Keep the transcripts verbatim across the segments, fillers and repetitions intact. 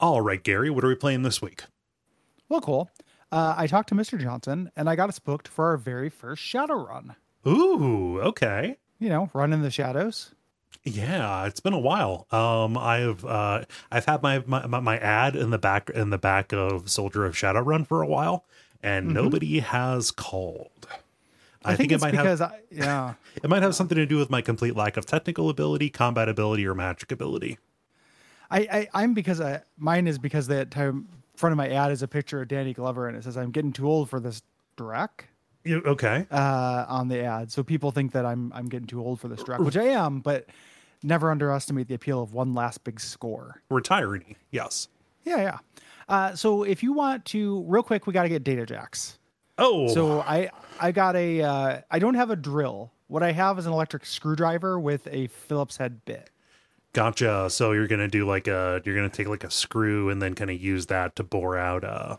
All right, Gary, what are we playing this week? Well, cool. Uh, I talked to Mister Johnson, and I got us booked for our very first Shadowrun. Ooh, okay. You know, run in the shadows. Yeah, it's been a while. Um, I've uh, I've had my, my my ad in the back in the back of Soldier of Shadowrun for a while, and mm-hmm. nobody has called. I, I think, think it might because have. I, yeah, it might have something to do with my complete lack of technical ability, combat ability, or magic ability. I, I I'm because I mine is because the time front of my ad is a picture of Danny Glover, and it says I'm getting too old for this Drek. You, okay. Uh, on the ad, so people think that I'm I'm getting too old for this Drek, which I am, but never underestimate the appeal of one last big score. Retiring, yes. Yeah, yeah. Uh, so if you want to, real quick, we got to get data jacks. Oh. So I I got a uh, I don't have a drill. What I have is an electric screwdriver with a Phillips head bit. Gotcha. So you're gonna do like a you're gonna take like a screw and then kind of use that to bore out a.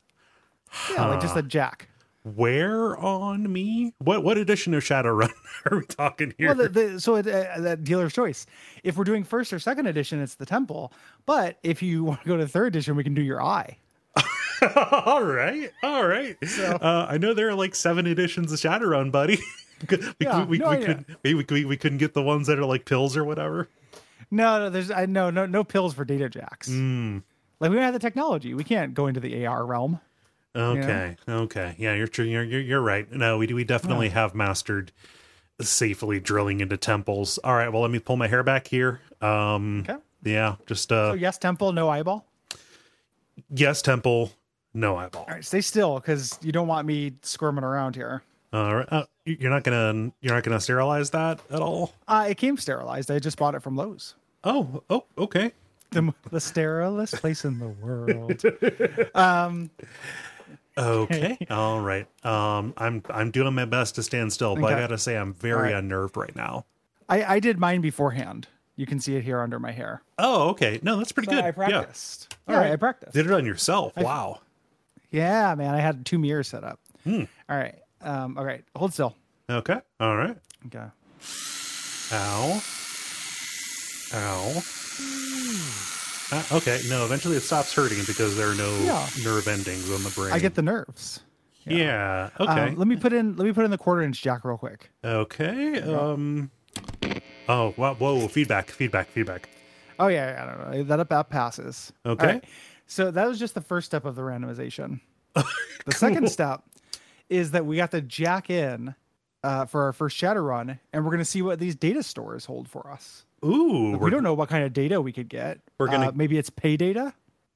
Yeah, huh. Like just a jack. Where on me? What what edition of Shadowrun are we talking here? Well, the, the, so it, uh, the dealer's choice. If we're doing first or second edition, it's the temple. But if you want to go to third edition, we can do your eye. all right, all right. So, uh, I know there are like seven editions of Shadowrun, buddy. we, yeah, we, no we, we, could, we, we, we couldn't get the ones that are like pills or whatever. No, no, there's I no no no pills for data jacks. Mm. Like we don't have the technology. We can't go into the A R realm. Okay. You know? Okay. Yeah, you're true. You're, you're you're right. No, we do. We definitely yeah. have mastered safely drilling into temples. All right. Well, let me pull my hair back here. Um, okay. Yeah. Just uh. So yes, temple, no eyeball. Yes, temple, no eyeball. All right. Stay still, because you don't want me squirming around here. All right. Uh, you're not gonna you're not gonna sterilize that at all. Uh, it came sterilized. I just bought it from Lowe's. Oh. Oh. Okay. The the sterilest place in the world. um. Okay. All right. Um, I'm I'm doing my best to stand still, but okay. I gotta say I'm very right. unnerved right now. I, I did mine beforehand. You can see it here under my hair. Oh, okay. No, that's pretty so good. I practiced. Yeah. All right. right, I practiced. Did it on yourself. I, wow. Yeah, man. I had two mirrors set up. Hmm. All right. Um. All right. Hold still. Okay. All right. Okay. Ow. Ow. Uh, okay, no, eventually it stops hurting because there are no yeah. nerve endings on the brain. I get the nerves. Yeah, yeah. Okay. Um, let me put in let me put in the quarter inch jack real quick. Okay. Um Oh, wow, whoa, feedback, feedback, feedback. Oh yeah, I don't know. That that passes. Okay. Right. So that was just the first step of the randomization. The cool. second step is that we got the jack in uh, for our first Shadowrun, and we're going to see what these data stores hold for us. Ooh, like, we don't know what kind of data we could get. We're gonna uh, maybe it's pay data.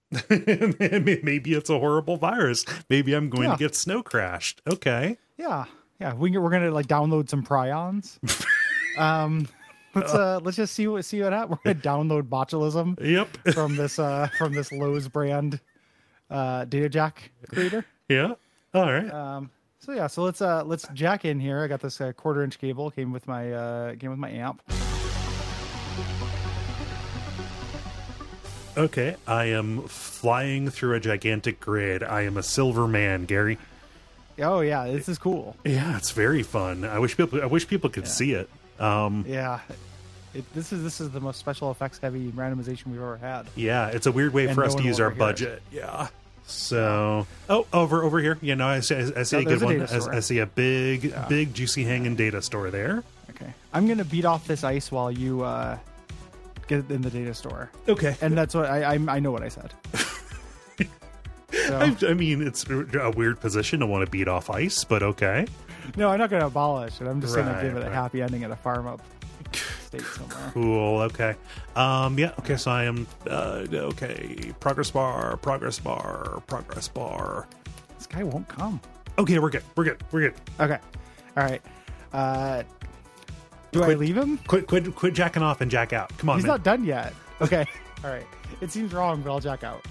Maybe it's a horrible virus. Maybe I'm going yeah. to get snow crashed. Okay. Yeah, yeah. We we're gonna like download some prions. um, let's uh let's just see what see what happens. We're gonna download botulism. Yep. From this uh from this Lowe's brand uh data jack creator. Yeah. All right. Um. So yeah. So let's uh let's jack in here. I got this uh, quarter inch cable. Came with my uh came with my amp. Okay, I am flying through a gigantic grid. I am a silver man, Gary. Oh yeah, this is cool. Yeah, it's very fun. I wish people I wish people could yeah. see it. Um, yeah, it, this is this is the most special effects heavy randomization we've ever had. Yeah, it's a weird way and for no us to use our budget. It. Yeah. So, oh, over over here. You know, I see, I see no, a good one. I, I see a big, yeah. big, juicy hanging data store there. Okay, I'm gonna beat off this ice while you. Uh, Get in the data store. Okay. And that's what I I, I know what I said. So. I, I mean, it's a weird position to want to beat off ice, but okay. No, I'm not going to abolish it. I'm just right, going to give it right. a happy ending at a farm up state somewhere. Cool. Okay. Um. Yeah. Okay. So I am. Uh. Okay. Progress bar. Progress bar. Progress bar. This guy won't come. Okay. We're good. We're good. We're good. Okay. All right. Uh. Do quit, I leave him? Quit, quit, quit jacking off and jack out. Come on, He's man. not done yet. Okay. All right. It seems wrong, but I'll jack out.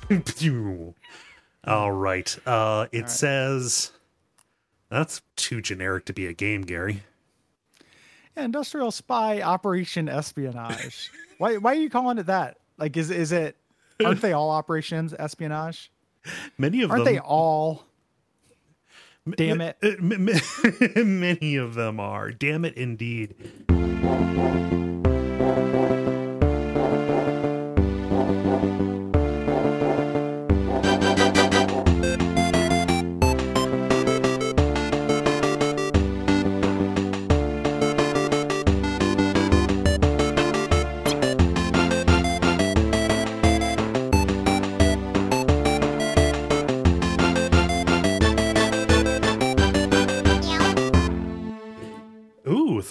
All right. Uh, it right. says that's too generic to be a game, Gary. Yeah, Industrial Spy Operation Espionage. why? Why are you calling it that? Like, is is it? Aren't they all operations espionage? Many of aren't them. Aren't they all? Damn it. Many of them are. Damn it, indeed.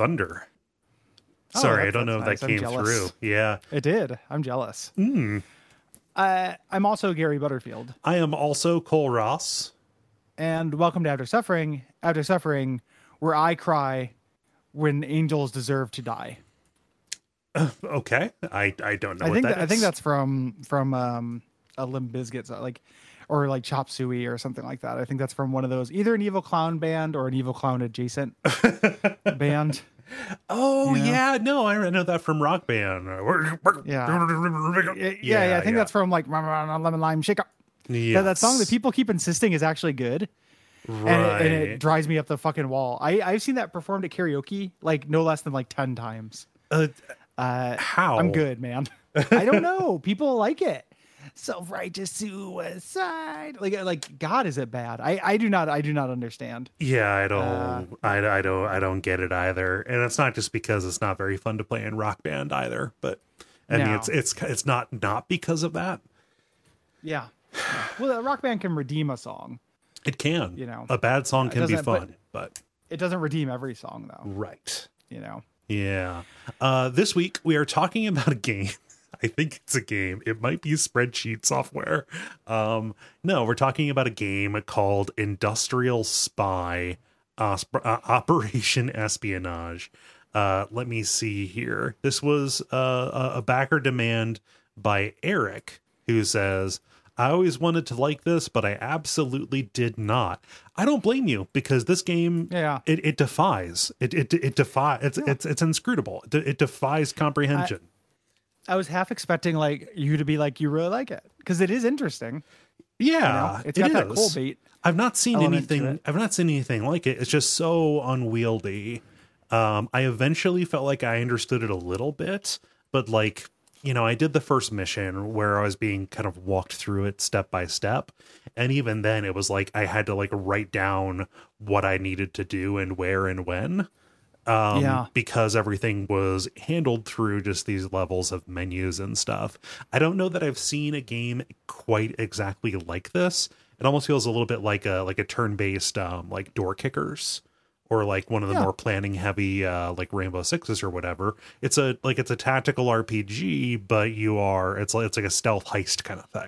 Thunder. Oh, Sorry, I that's- don't know if that's that nice. came I'm jealous. through. Yeah. It did. I'm jealous. Mm. Uh, I'm also Gary Butterfield. I am also Cole Ross. And welcome to After Suffering. After Suffering, where I cry when angels deserve to die. Uh, okay. I, I don't know I what think that that, I is. think that's from from um, a Limp Bizkit, so, like, or like Chop Suey or something like that. I think that's from one of those, either an Evil Clown band or an Evil Clown adjacent band. Oh, You know? yeah. No, I know that from Rock Band. Yeah. Yeah, yeah, yeah, I think that's from like Lemon Lime Shaker. Yes. That, that song that people keep insisting is actually good. Right. And it, and it drives me up the fucking wall. I, I've seen that performed at karaoke like no less than like ten times. Uh, Uh, how? I'm good, man. I don't know. People like it. Self-righteous suicide. Like, like, God, is it bad? I, I do not, I do not understand. Yeah, I don't, Uh, I, I don't, I don't get it either. And it's not just because it's not very fun to play in Rock Band either, but I mean, No. it's, it's, it's not, not because of that. Yeah. Well, a rock band can redeem a song. It can, You know. a bad song It can be doesn't- but- fun, but, It doesn't redeem every song, though. right. You know. Yeah. Uh, this week we are talking about a game. I think it's a game. It might be spreadsheet software. Um, no, we're talking about a game called Industrial Spy Osp- uh, Operation Espionage. Uh, let me see here. This was uh, a a backer demand by Eric, who says, I always wanted to like this, but I absolutely did not. I don't blame you, because this game, Yeah. it, it defies. It it it defies. It's it's it's inscrutable. It, it defies comprehension. I was half expecting like you to be like, you really like it, because it is interesting. yeah, You know? It's got it that is. coal bait. I've not seen element to anything. it. I've not seen anything like it. It's just so unwieldy. Um, I eventually felt like I understood it a little bit, but like, you know, I did the first mission where I was being kind of walked through it step by step. And even then it was like, I had to like write down what I needed to do and where and when. Um, Yeah. because everything was handled through just these levels of menus and stuff. I don't know that I've seen a game quite exactly like this. It almost feels a little bit like a, like a turn-based, um, like Door Kickers, or like one of the Yeah. more planning heavy, uh, like Rainbow Sixes or whatever. It's a, like, it's a tactical R P G, but you are, it's like, it's like a stealth heist kind of thing.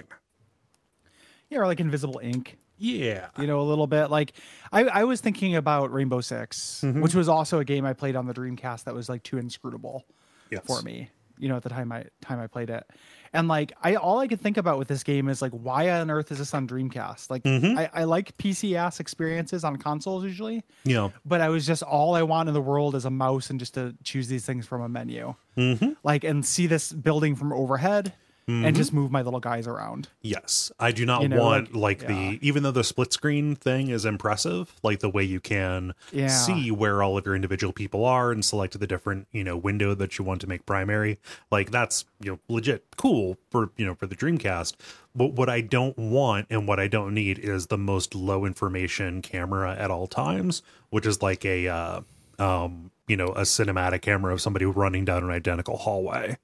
Yeah, or like Invisible Ink. Yeah. You know, a little bit like I, I was thinking about Rainbow Six, Mm-hmm. which was also a game I played on the Dreamcast that was like too inscrutable Yes. for me. You know, at the time I time I played it, and like I all I could think about with this game is like, why on earth is this on Dreamcast? Like Mm-hmm. I, I like P C ass experiences on consoles usually, You know, but I was just all I want in the world is a mouse and just to choose these things from a menu, mm-hmm. like and see this building from overhead. And just move my little guys around. Yes, I do not You know, want like- like, yeah. the, even though the split screen thing is impressive, like the way you can Yeah. see where all of your individual people are and select the different, you know, window that you want to make primary. Like that's, you know, legit cool for, you know, for the Dreamcast. But what I don't want and what I don't need is the most low information camera at all times, which is like a, uh, um, you know, a cinematic camera of somebody running down an identical hallway.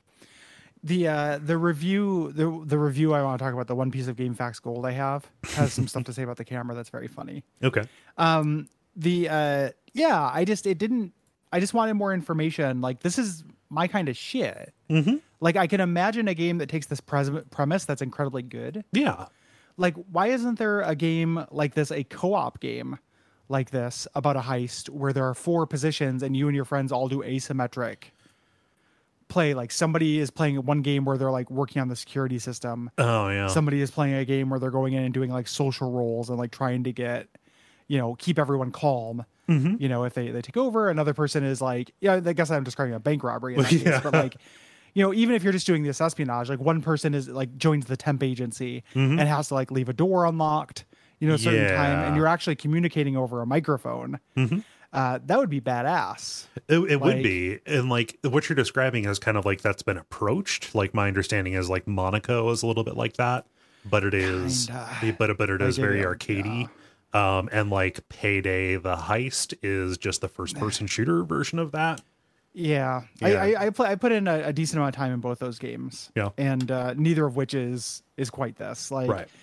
The uh the review the the review I want to talk about, the one piece of GameFAQs Gold I have, has some stuff to say about the camera that's very funny. Okay. Um the uh yeah, I just it didn't I just wanted more information. Like this is my kind of shit. Mm-hmm. Like I can imagine a game that takes this pres- premise that's incredibly good. Yeah. Like why isn't there a game like this, a co-op game like this about a heist where there are four positions and you and your friends all do asymmetric play? Like somebody is playing one game where they're like working on the security system. Oh yeah. Somebody is playing a game where they're going in and doing like social roles and like trying to get, you know, keep everyone calm. Mm-hmm. You know, if they, they take over, another person is like, yeah, I guess I'm describing a bank robbery in that Yeah. case, but like, you know, even if you're just doing this espionage, like one person is like joins the temp agency Mhm. and has to like leave a door unlocked, you know, a certain time, Yeah. and you're actually communicating over a microphone. Mhm. Uh, that would be badass. It, it would Like- be. And like what you're describing is kind of like that's been approached. Like my understanding is like Monaco is a little bit like that, but it is, Kinda. but, but it is Like, very yeah, arcadey. Um, and like Payday, the heist is just the first person shooter version of that. Yeah, Yeah. I I, I, play, I put in a, a decent amount of time in both those games. Yeah. and uh, neither of which is is quite this. Like, Right.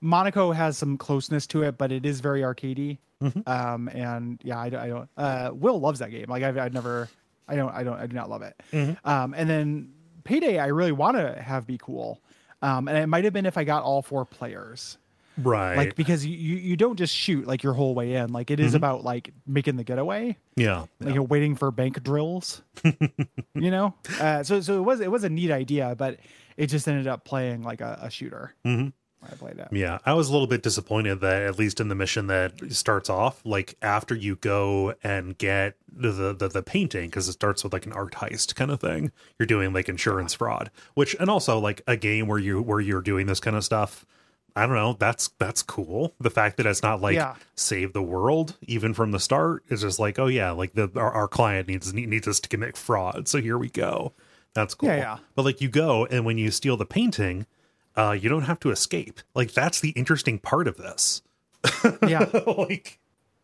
Monaco has some closeness to it, but it is very arcadey. Mm-hmm. Um, and yeah, I, I don't. Uh, Will loves that game. Like I've, I've never. I don't. I don't. I do not love it. Mm-hmm. Um, and then Payday, I really want to have be cool. Um, and it might have been if I got all four players. Right. Like, because you, you, you don't just shoot like your whole way in. Like it is mm-hmm. about like making the getaway. Yeah. Like yeah. you're waiting for bank drills, you know? Uh, so, so it was, it was a neat idea, but it just ended up playing like a, a shooter. Mm-hmm. I played it. Yeah. I was a little bit disappointed that at least in the mission that starts off, like after you go and get the, the, the painting, cause it starts with like an art heist kind of thing. You're doing like insurance fraud, which, and also like a game where you, where you're doing this kind of stuff. I don't know. That's that's cool. The fact that it's not like yeah. save the world even from the start is just like, oh yeah, like the our, our client needs needs us to commit fraud. So here we go. That's cool. Yeah, yeah. But like you go and when you steal the painting, uh, you don't have to escape. Like that's the interesting part of this. Yeah. like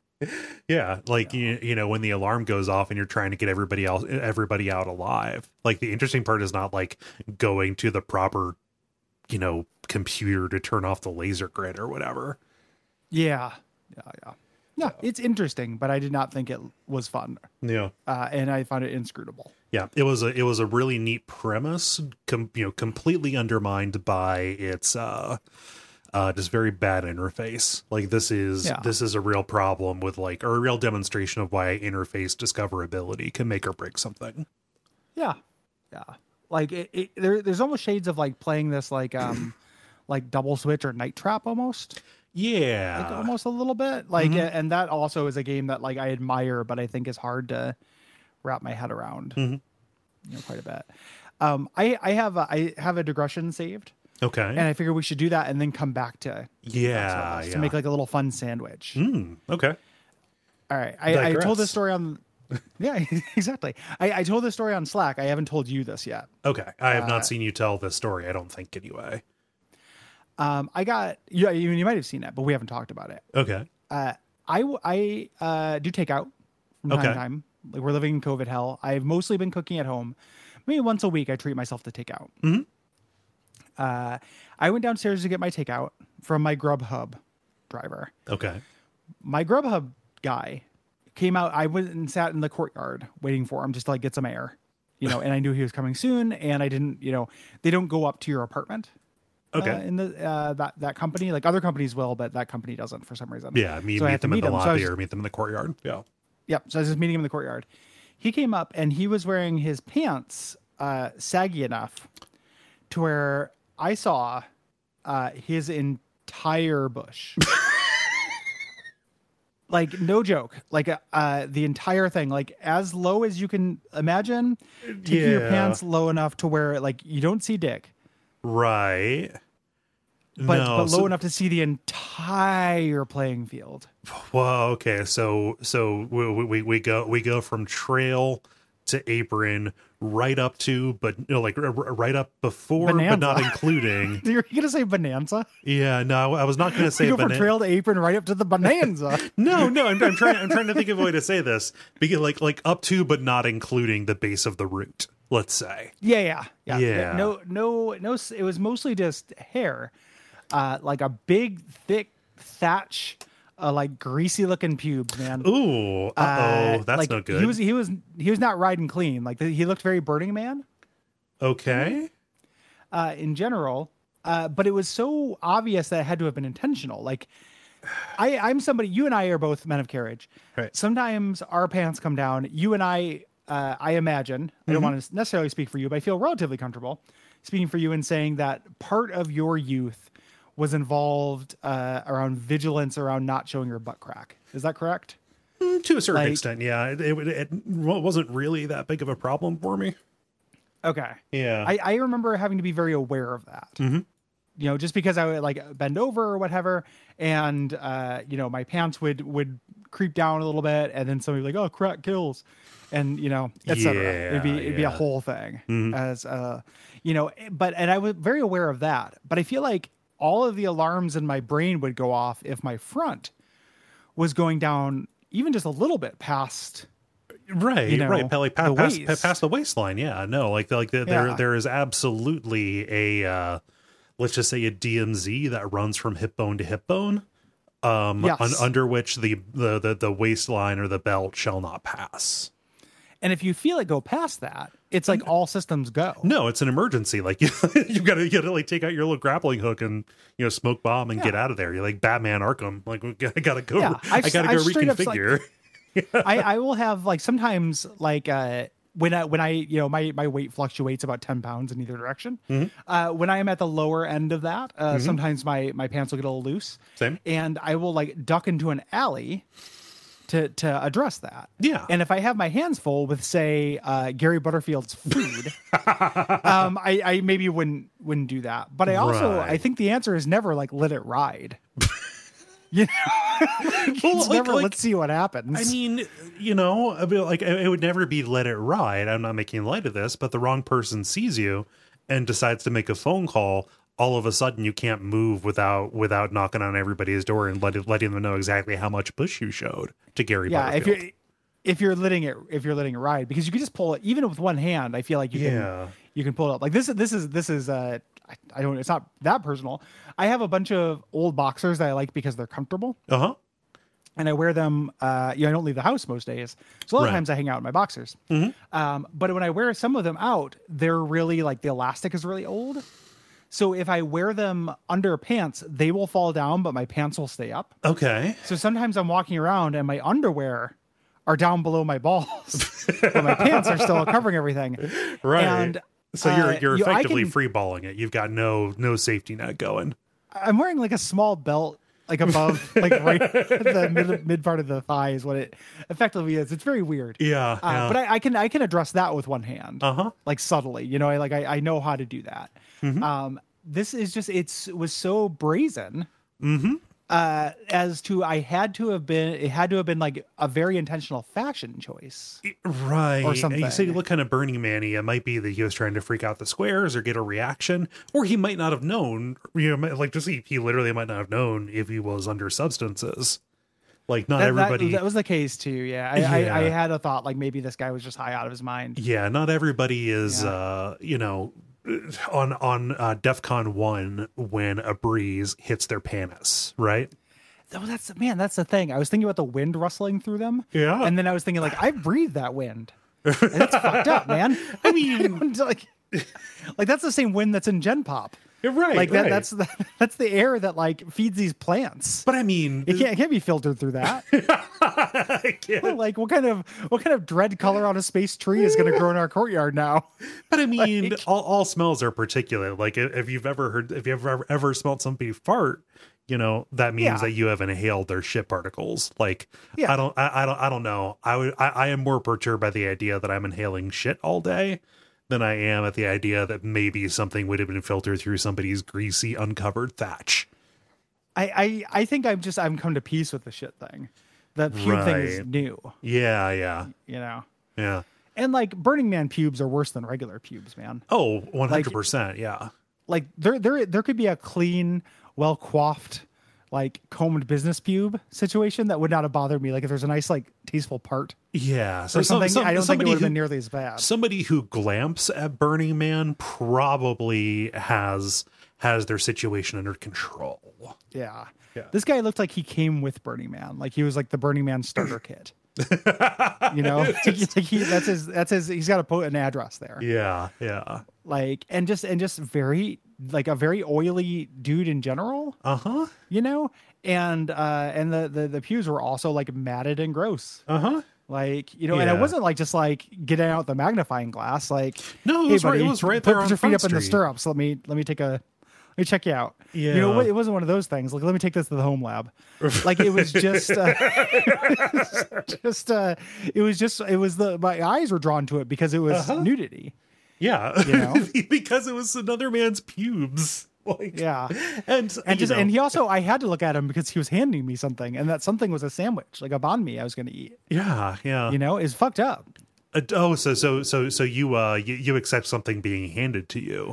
yeah, like yeah. you you know when the alarm goes off and you're trying to get everybody else everybody out alive. Like the interesting part is not like going to the proper, you know, computer to turn off the laser grid or whatever. Yeah. Yeah. Yeah. No, it's interesting, but I did not think it was fun. Yeah. Uh, and I found it inscrutable. Yeah. It was a, it was a really neat premise, com- you know, completely undermined by its, uh, uh, just very bad interface. Like this is, yeah. this is a real problem with like, or a real demonstration of why interface discoverability can make or break something. Yeah. Yeah. Like it, it there, there's almost shades of like playing this, like, um, like Double Switch or Night Trap almost. Yeah. Like almost a little bit like, mm-hmm. and that also is a game that like I admire, but I think is hard to wrap my head around, mm-hmm. you know, quite a bit. Um, I, I have, a, I have a digression saved. Okay. And I figure we should do that and then come back to, yeah, yeah. to make like a little fun sandwich. Mm, okay. All right. I, I told this story on, yeah, exactly. I, I told this story on Slack. I haven't told you this yet. Okay. I have uh, not seen you tell this story. I don't think anyway. Um, I got, yeah, you, you might have seen it, but we haven't talked about it. Okay. Uh, I, I, uh, do takeout from time okay. to time. Like we're living in COVID hell. I've mostly been cooking at home. Maybe once a week I treat myself to takeout. Mm-hmm. Uh, I went downstairs to get my takeout from my Grubhub driver. Okay. My Grubhub guy came out. I went and sat in the courtyard waiting for him just to like get some air, you know, and I knew he was coming soon. And I didn't, you know, they don't go up to your apartment. Okay. Uh, in the, uh, that, that company, like other companies will, but that company doesn't for some reason. Yeah. Me, so meet them in the lobby so or meet them in the courtyard. Yeah. Yep. So I was just meeting him in the courtyard. He came up and he was wearing his pants, uh, saggy enough to where I saw, uh, his entire bush. Like no joke, like uh, the entire thing, like as low as you can imagine, taking yeah. your pants low enough to where like you don't see dick, right? But, no, but low so, enough to see the entire playing field. Well, okay, so so we, we we go we go from trail to apron, right up to, but you know, like right up before, Bonanza. But not including. You're gonna say bonanza? Yeah, no, I was not gonna say you go bana- from trail to apron, right up to the bonanza. no, no, I'm, I'm trying. I'm trying to think of a way to say this, because like like up to, but not including the base of the root. Let's say. Yeah, yeah, yeah. Yeah. No, no, no. It was mostly just hair, uh, like a big, thick thatch. Uh, like greasy looking pubes, man. Ooh, uh oh, uh, that's like, no good. He was he was he was not riding clean. Like he looked very Burning Man. Okay. Uh, in general, uh, but it was so obvious that it had to have been intentional. Like I, I'm somebody. You and I are both men of carriage. Right. Sometimes our pants come down. You and I, uh, I imagine. Mm-hmm. I don't want to necessarily speak for you, but I feel relatively comfortable speaking for you and saying that part of your youth was involved uh, around vigilance around not showing your butt crack. Is that correct? Mm, to a certain like, extent, yeah. It, it, it wasn't really that big of a problem for me. Okay. Yeah. I, I remember having to be very aware of that. Mm-hmm. You know, just because I would like bend over or whatever, and uh, you know, my pants would would creep down a little bit, and then somebody would be like, "Oh, crack kills," and you know, et cetera. Yeah, it'd be it'd yeah. be a whole thing. Mm-hmm. As uh, you know, but and I was very aware of that. But I feel like all of the alarms in my brain would go off if my front was going down even just a little bit past. Right, you know, right, like the past, waist. past, past the waistline. Yeah, no, like like the, Yeah. there there is absolutely a uh, let's just say a D M Z that runs from hip bone to hip bone, um, Yes. un- under which the, the, the, the waistline or the belt shall not pass. And if you feel it go past that, it's like all systems go. No, it's an emergency. Like you, you've got to, you got to like take out your little grappling hook and, you know, smoke bomb and Yeah. get out of there. You're like Batman Arkham. Like I gotta go. Yeah, I I've- gotta go I've straight up, reconfigure. I, I will have like sometimes like uh when I when I you know my my weight fluctuates about ten pounds in either direction. Mm-hmm. Uh, when I am at the lower end of that, uh, Mm-hmm. sometimes my my pants will get a little loose. Same. And I will like duck into an alley to to address that. Yeah. And if I have my hands full with say uh, Gary Butterfield's food, um, I, I maybe wouldn't wouldn't do that. But I also Right. I think the answer is never like let it ride. You know, it's Well, like- never like- let's see what happens. I mean, you know, I mean, like it would never be let it ride. I'm not making light of this, but the wrong person sees you and decides to make a phone call. All of a sudden, you can't move without without knocking on everybody's door and letting letting them know exactly how much push you showed to Gary. yeah, if Butterfield. you're if you're letting it if you're letting it ride, because you can just pull it even with one hand. I feel like you Yeah. can you can pull it up. Like this is this is this is uh I, I don't it's not that personal. I have a bunch of old boxers that I like because they're comfortable. uh huh. And I wear them. Uh, you know, I don't leave the house most days, so a lot Right. of times I hang out in my boxers. Mm-hmm. Um, but when I wear some of them out, they're really like the elastic is really old. So if I wear them under pants, they will fall down, but my pants will stay up. Okay. So sometimes I'm walking around and my underwear are down below my balls, but my pants are still covering everything. Right. And so you're uh, you're you- I effectively can- free balling it. You've got no no safety net going. I'm wearing like a small belt, like above, like right at the mid, mid part of the thigh is what it effectively is. It's very weird. Yeah. Uh, yeah. But I, I can I can address that with one hand, Uh-huh. like subtly. You know, I like I, I know how to do that. Mm-hmm. Um, this is just it's it was so brazen. Mm-hmm. Uh, as to I had to have been it had to have been like a very intentional fashion choice. Right. Or And you say something. you look kind of Burning Man-y. It might be that he was trying to freak out the squares or get a reaction, or he might not have known. You know, like just he, he literally might not have known if he was under substances. Like not That, that- everybody. that, was the case too. Yeah, I, Yeah. I, I had a thought like maybe this guy was just high out of his mind. yeah, not everybody is. Yeah. uh You know, on on uh, DEFCON one when a breeze hits their panis. Right. Oh, that's man, that's the thing. I was thinking about the wind rustling through them. Yeah. And then I was thinking like I breathe that wind. And it's fucked up, man. I mean, like, like that's the same wind that's in Gen Pop. Right. Like that, right. that's the, that's the air that like feeds these plants. But I mean, It can't, it can't be filtered through that. I can't. Like what kind of what kind of dread color on a space tree is going to grow in our courtyard now? But I mean, Like- all, all smells are particulate. Like if if you've ever heard, if you've ever, ever smelled somebody fart, you know, that means Yeah. that you have inhaled their shit particles. Like, Yeah. I don't, I, I don't, I don't know. I would, I, I am more perturbed by the idea that I'm inhaling shit all day than I am at the idea that maybe something would have been filtered through somebody's greasy, uncovered thatch. I, I I think I'm just I'm come to peace with the shit thing. The pube thing is Right. new, Yeah, yeah, you know. yeah. And like Burning Man pubes are worse than regular pubes, man. Oh, one hundred percent. Yeah. Like there there there could be a clean, well coiffed, like combed business pube situation that would not have bothered me. Like if there's a nice like tasteful part Yeah. So or some- something, some- I don't think it somebody would have who- been nearly as bad. Somebody who glamps at Burning Man probably has has their situation under control. Yeah. Yeah. This guy looked like he came with Burning Man. Like he was like the Burning Man starter kit. You know, It's like- it's like he, that's his. That's his. He's got to put an address there. Yeah, yeah. Like and just and just very like a very oily dude in general. Uh-huh. You know, and uh and the the the pews were also like matted and gross. Uh-huh. Like you know, and it Yeah. wasn't like just like getting out the magnifying glass. Like No, it hey was right- buddy, it was right put, there put on your feet Front up in the Street. stirrups. Let me let me take a. Let me check you out. You Yeah. know, it wasn't one of those things. Like, let me take this to the home lab. Like, it was just, uh, just, uh, it was just, it was the, my eyes were drawn to it because it was Uh-huh. nudity. Yeah. You know? Because it was another man's pubes. Like, Yeah. And And you just, know, and he also, I had to look at him because he was handing me something, and that something was a sandwich, like a banh mi I was going to eat. yeah, yeah. You know, it's fucked up. Uh, oh, so so so so you uh you, you accept something being handed to you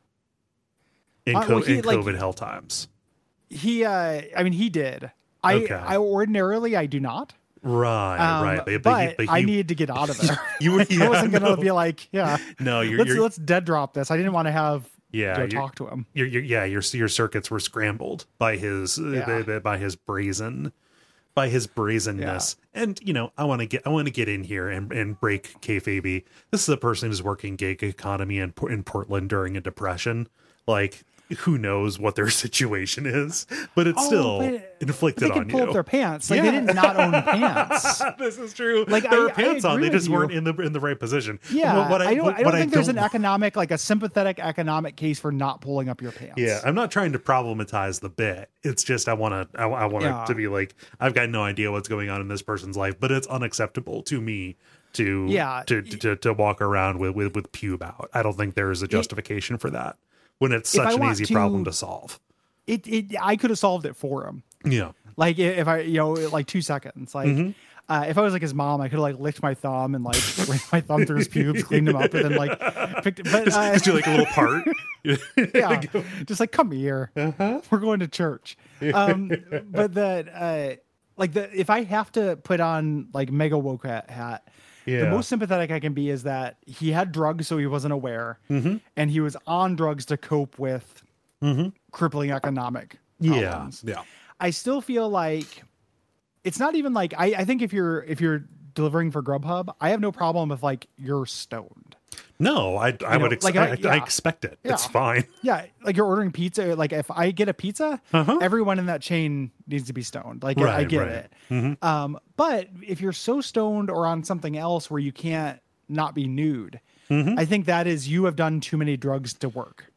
in, Uh, co- well, he, in like- COVID hell times. He, uh, I mean, he did. I, Okay. I ordinarily, I do not. Right, Um, right. But, but, you, but I you, needed to get out of there. you were I yeah, wasn't going to no. be like, yeah. No, you're, let's you're let's dead drop this. I didn't want to have Yeah, go you're- talk to him. Your, your yeah, your your circuits were scrambled by his Yeah. by, by his brazen by his brazenness. And you know, I want to get I want to get in here and and break kayfabe. This is a person who's working gig economy in Por- in Portland during a depression. Like, who knows what their situation is, but it's Oh, still but- inflicted They on can pull you. up their pants. Like Yeah. they did not own pants. This is true. Like, there I- were I pants on; agree they just with you. weren't in the in the right position. Yeah, What- what I, don't. what- I don't what think there's don't- an economic, like a sympathetic economic case for not pulling up your pants. Yeah, I'm not trying to problematize the bit. It's just I want to I, I want Yeah. it to be like, I've got no idea what's going on in this person's life, but it's unacceptable to me to Yeah. to to, to walk around with, with with pube out. I don't think there is a justification for that when it's If I such an want easy to- problem to solve. It, it. I could have solved it for him. Yeah. Like i- if I, you know, like two seconds. Like Mm-hmm. uh, if I was like his mom, I could have like licked my thumb and like ran my thumb through his pubes, cleaned him up, and then like picked. But uh, Just do like a little part. yeah, just like come here. Uh-huh. We're going to church. Um, but that uh, like the if I have to put on like mega woke hat, hat Yeah. the most sympathetic I can be is that he had drugs, so he wasn't aware, Mm-hmm. and he was on drugs to cope with crippling economic Yeah. problems. Yeah. I still feel like it's not even like I, I think if you're if you're delivering for Grubhub, I have no problem if like you're stoned. No, I I know, would ex- like, I, I- I yeah. expect it. It's Yeah. fine. Yeah, like you're ordering pizza. Like if I get a pizza, Uh-huh. everyone in that chain needs to be stoned. Like I Right, get right. Mm-hmm. it. Um, but if you're so stoned or on something else where you can't not be nude, Mm-hmm. I think that is you have done too many drugs to work.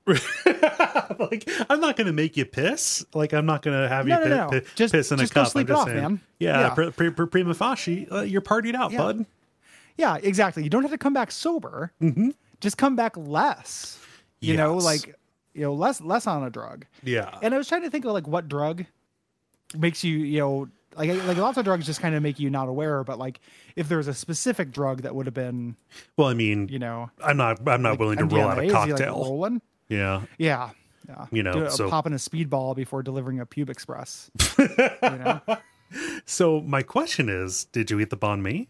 Like, I'm not going to make you piss. Like, I'm not going to have No, you no, pi- no. pi- Just- piss in just a go cup. sleep I'm it just off, saying. man. Yeah, Yeah. Pre- pre- pre- prima facie, uh, you're partied out, Yeah. bud. Yeah, exactly. You don't have to come back sober. Mm-hmm. Just come back less. You know, Yes. like you know, less less on a drug. Yeah. And I was trying to think of like what drug makes you, you know, like like lots of drugs just kind of make you not aware, but like if there was a specific drug that would have been, Well, I mean, you know, I'm not. I'm not willing to M D roll M A, out a is he, like, cocktail. rolling? Yeah. Yeah. Yeah. You know, Do a, so- popping a speedball before delivering a pube express. you know? So my question is, did you eat the banh mi?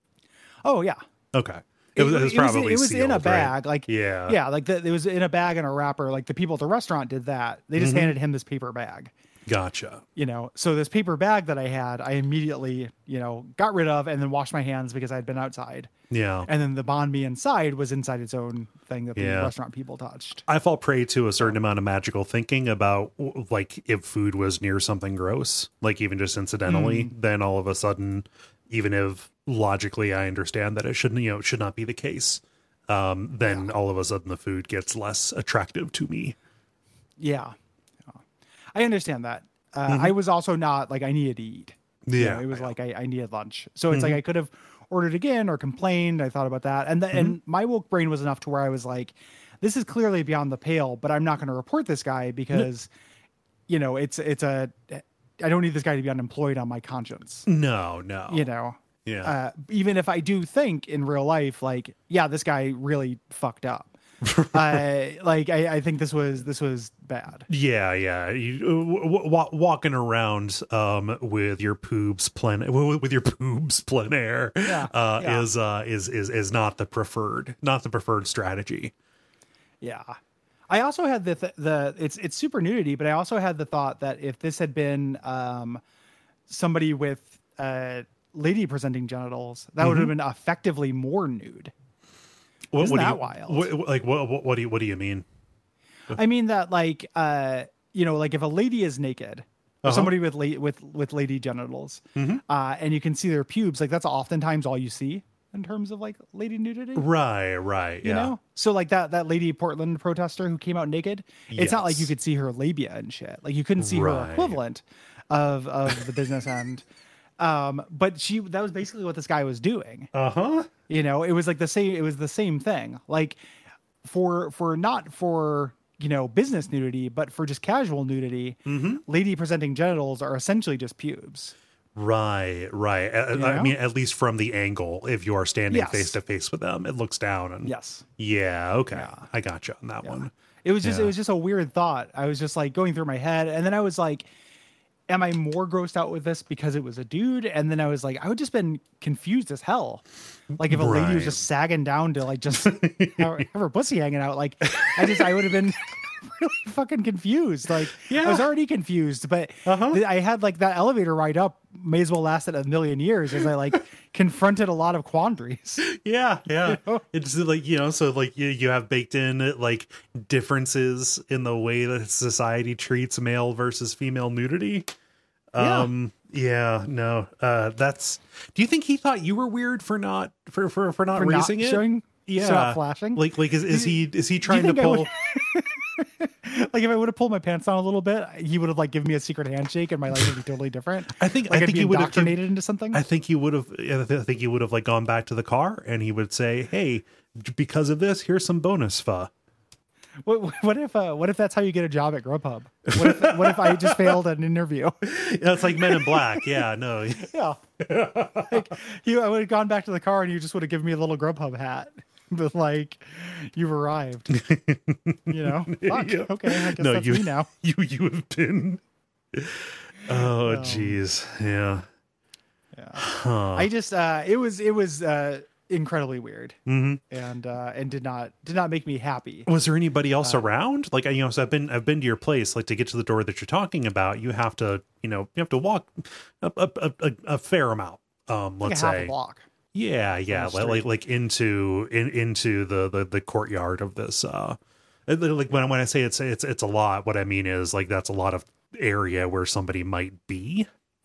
Oh yeah. Okay. It was, it was probably it was in sealed, a right? bag, like Yeah. yeah, like the, it was in a bag and a wrapper. Like the people at the restaurant did that. They Mm-hmm. just handed him this paper bag. Gotcha. You know, so this paper bag that I had, I immediately, you know, got rid of and then washed my hands because I had been outside. Yeah. And then the banh mi inside was inside its own thing that the Yeah. restaurant people touched. I fall prey to a certain amount of magical thinking about w- like if food was near something gross, like even just incidentally, Hmm. then all of a sudden, even if logically I understand that it shouldn't, you know, it should not be the case, um, then all of a sudden the food gets less attractive to me. Yeah. Yeah. I understand that. Uh, I was also not like I needed to eat. You Mm-hmm. Yeah, know, it was I know. like I, I needed lunch. So it's like I could have ordered again or complained. I thought about that. And the, Mm-hmm. and my woke brain was enough to where I was like, this is clearly beyond the pale, but I'm not going to report this guy because, you know, it's it's a I don't need this guy to be unemployed on my conscience. No, no. You know. Yeah. Uh, even if I do think in real life, like, yeah, this guy really fucked up. uh, like, I, I think this was this was bad. Yeah, yeah. You w- w- wa- walking around um with your poobs plein w- with your poobs plein air Yeah, uh yeah. is uh is is is not the preferred not the preferred strategy. Yeah. I also had the th- the it's it's super nudity, but I also had the thought that if this had been um somebody with uh lady presenting genitals, that would have been effectively more nude. What, Isn't what do that you, wild? What, what- like what, what what do you what do you mean? I mean that like uh you know like if a lady is naked or Uh-huh. somebody with la- with with lady genitals uh and you can see their pubes, like that's oftentimes all you see in terms of like lady nudity. Right, right. You Yeah. know, so like that that lady Portland protester who came out naked. It's not like Yes. you could see her labia and shit. Like you couldn't see her Right. equivalent of of the business end. Um, but she that was basically what this guy was doing. Uh-huh. You know, it was like the same. It was the same thing. Like for for not for you know business nudity, but for just casual nudity, Mm-hmm. lady presenting genitals are essentially just pubes. Right, right. Uh, You I know? mean, at least from the angle, if you are standing Yes. face to face with them, it looks down and Yes. yeah, okay. I got you on that one. It was just Yeah. it was just a weird thought. I was just like going through my head, and then I was like, am I more grossed out with this because it was a dude? And then I was like, I would just been confused as hell. Like if a right. lady was just sagging down to like just have, have her pussy hanging out. Like I just, I would have been really fucking confused. Like yeah. I was already confused, but uh-huh. th- I had like that elevator ride up may as well lasted a million years as I like confronted a lot of quandaries. Yeah. Yeah. You know? It's like, you know, so like you, you have baked in like differences in the way that society treats male versus female nudity. Yeah. Um, yeah, no, uh, that's, do you think he thought you were weird for not, for, for, for not For raising not it? showing, Yeah. not flashing. Like, like, is, is he, is he Do you trying to think I pull? would- like if I would have pulled my pants down a little bit, he would have like given me a secret handshake and my life would be totally different. I think, like I I'd think be he would have indoctrinated into something. I think he would have, I think he would have like gone back to the car and he would say, hey, because of this, here's some bonus pho. What, what if uh, what if that's how you get a job at Grubhub? What if what if I just failed an interview? Yeah, it's like Men in Black. Yeah, no. Yeah. Like, you, I would have gone back to the car and you just would have given me a little Grubhub hat. But like, you've arrived. You know? Fuck. Yeah. Okay, I guess no, that's you, me now. You you have been. Oh, jeez. Um, yeah. Yeah. Huh. I just uh it was it was uh incredibly weird. Mm-hmm. And uh and did not did not make me happy. Was there anybody else uh, around? Like, you know, so I've been I've been to your place. Like, to get to the door that you're talking about, you have to, you know, you have to walk a a, a, a fair amount. Um, like let's a half say, a block. yeah, yeah, like, like like into in into the, the the courtyard of this. Uh, like when when I say it's it's it's a lot, what I mean is like that's a lot of area where somebody might be.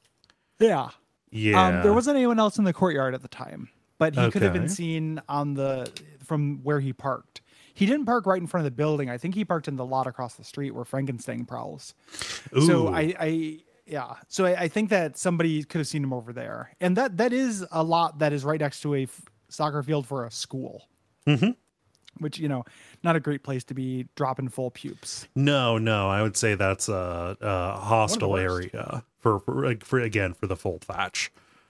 Yeah. Yeah. Um, there wasn't anyone else in the courtyard at the time, but he Okay. could have been seen on the from where he parked. He didn't park right in front of the building. I think he parked in the lot across the street where Frankenstein prowls. Ooh. So I, I yeah. So I, I think that somebody could have seen him over there, and that that is a lot that is right next to a f- soccer field for a school. Mm-hmm. Which, you know, not a great place to be dropping full pubes. No, no, I would say that's a, a hostile One of the worst. area for, for like for again for the full thatch.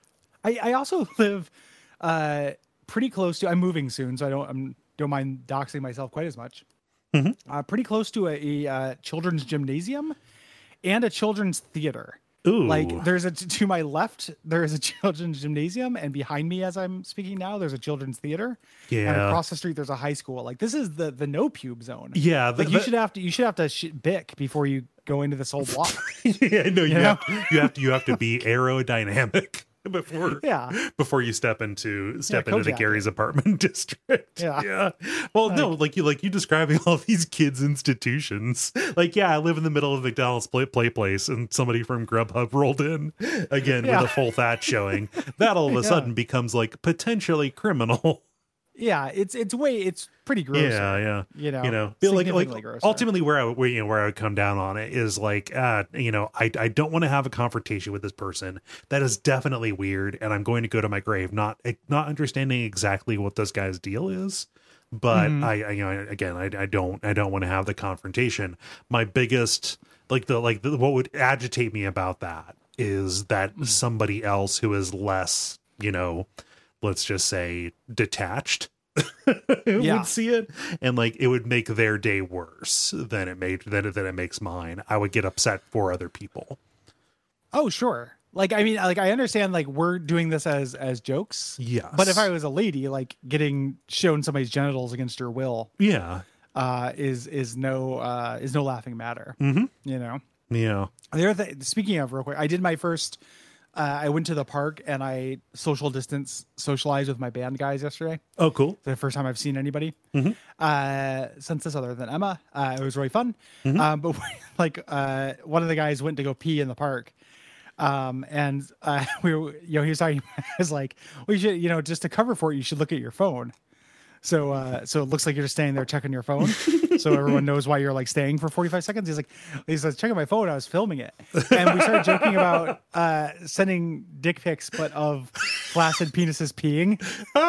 I, I also live uh, pretty close to. I'm moving soon, so I don't I'm, don't mind doxing myself quite as much. Mm-hmm. Uh, pretty close to a, a uh, children's gymnasium and a children's theater. Ooh. Like there's a to my left there is a children's gymnasium, and behind me as I'm speaking now there's a children's theater. Yeah. And across the street there's a high school. Like this is the the no pube zone. Yeah, the, Like you the- should have to you should have to sh- bick before you go into this whole block. yeah, no, you, You know? have you have to you have to be aerodynamic before Yeah. before you step into step Yeah, into the Kojak Gary's apartment district. Yeah. yeah. Well, no, like you like you describing all these kids' institutions. Like, yeah, I live in the middle of McDonald's play, play place, and somebody from Grubhub rolled in again Yeah. with a full thatch showing. That all of a Yeah. sudden becomes like potentially criminal. Yeah, it's it's way it's pretty gross. Yeah, yeah. You know, you know, feel like like significantly grosser. ultimately where I would- where you know where I would come down on it is like, uh, you know, I I don't want to have a confrontation with this person. That is definitely weird, and I'm going to go to my grave not not understanding exactly what this guy's deal is. But Mhm. I, I, you know, again, I, I don't, I don't want to have the confrontation. My biggest, like the, like the, what would agitate me about that is that somebody else who is less, you know, let's just say detached Yeah. would see it, and like it would make their day worse than it made than it, than it makes mine. I would get upset for other people. Oh, sure. Like, I mean, like I understand, like we're doing this as as jokes. Yes. But if I was a lady, like getting shown somebody's genitals against her will, Yeah. uh, is is no uh, is no laughing matter. Mm-hmm. You know. Yeah. The other thing, speaking of real quick, I did my first. Uh, I went to the park and I social distance socialized with my band guys yesterday. Oh, cool. The first time I've seen anybody Mm-hmm. uh, since this, other than Emma. Uh, it was really fun. Mm-hmm. Um, but like uh, one of the guys went to go pee in the park. Um, and uh, we were, you know, he was talking, I was like, well, you should, you know, just to cover for it, you should look at your phone. So, uh, so it looks like you're just standing there checking your phone. So everyone knows why you're like staying for forty-five seconds. He's like, he's like, checking my phone. I was filming it. And we started joking about, uh, sending dick pics, but of flaccid penises peeing,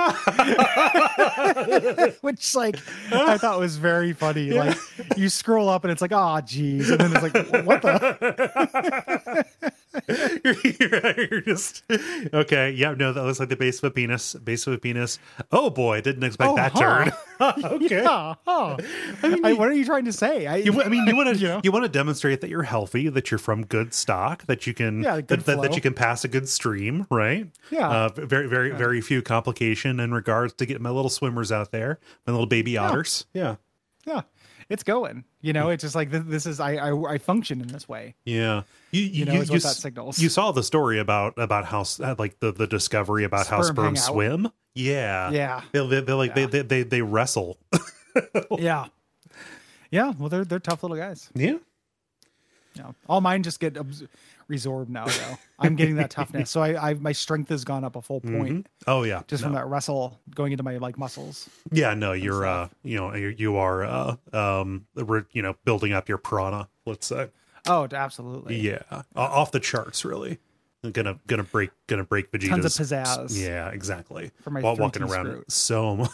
which like, I thought was very funny. Like you scroll up and it's like, oh geez. And then it's like, what the? you're, you're, you're just okay. Yeah, no, that looks like the base of a penis. Base of a penis. Oh boy, didn't expect Oh, that huh. turn. Okay. Yeah, huh. I mean, I, what are you trying to say? I, You, I mean, you want to You know? you want to demonstrate that you're healthy, that you're from good stock, that you can Yeah, good that, that, that flow. you can pass a good stream, right? Yeah. Uh, very very very few complication in regards to getting my little swimmers out there, my little baby otters. Yeah. yeah, it's going. You know, it's just like this, this is I, I I function in this way. Yeah, you you, You know, you, is you what s- that signals. you saw the story about about how s- uh, like the, the discovery about how Sperm hang sperms out. swim. Yeah, Yeah. they they, they like Yeah. They, they they they wrestle. Yeah, yeah. Well, they're they're tough little guys. Yeah, Yeah, all mine just get abs- resorbed now. Though I'm getting that toughness, so I, I my strength has gone up a full point oh yeah, just no. from that wrestle going into my like muscles. Yeah, no, you're uh you know you're, you are uh um re- you know building up your prana. Let's say Oh, absolutely. yeah, O- off the charts really. Gonna gonna break gonna break Vegeta's Tons of pizzazz. Yeah, exactly. For my While three walking T around scrote. so much.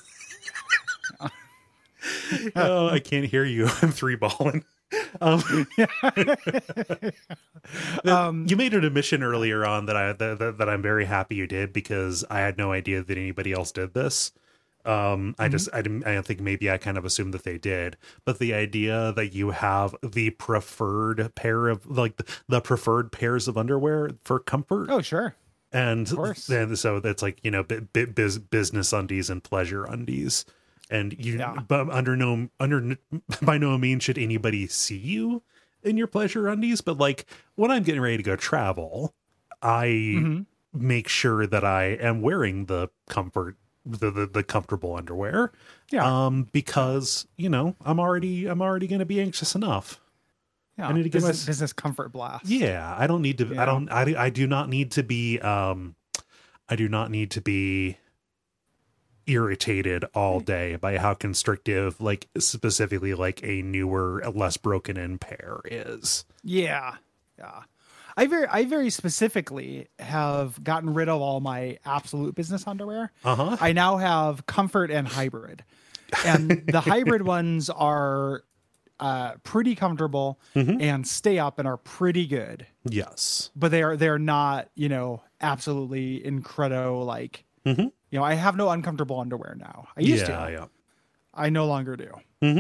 Oh, I can't hear you. I'm three balling. Um, Um, you made an admission earlier on that I that, that, that I'm very happy you did because I had no idea that anybody else did this. Um, I just I didn't I think maybe I kind of assumed that they did, but the idea that you have the preferred pair of like the, the preferred pairs of underwear for comfort, Oh, sure. and course. then so that's like you know bi- bi- biz, business undies and pleasure undies, and you Yeah. but under no under by no means should anybody see you in your pleasure undies, but like when I'm getting ready to go travel, I Mm-hmm. make sure that I am wearing the comfort the the, the comfortable underwear, Yeah. um because you know I'm already I'm already going to be anxious enough. Yeah. I need to give business, my- business comfort blast. Yeah, I don't need to. I Yeah. don't. I, I do not need to be. Um, I do not need to be irritated all day by how constrictive, like specifically, like a newer, less broken in pair is. Yeah. Yeah. I very, I very specifically have gotten rid of all my absolute business underwear. Uh huh. I now have comfort and hybrid, and the hybrid ones are uh, pretty comfortable Mm-hmm. and stay up and are pretty good. Yes. But they are they're not you know absolutely incredible like Mm-hmm. you know I have no uncomfortable underwear now. I used Yeah. to. Yeah. I no longer do.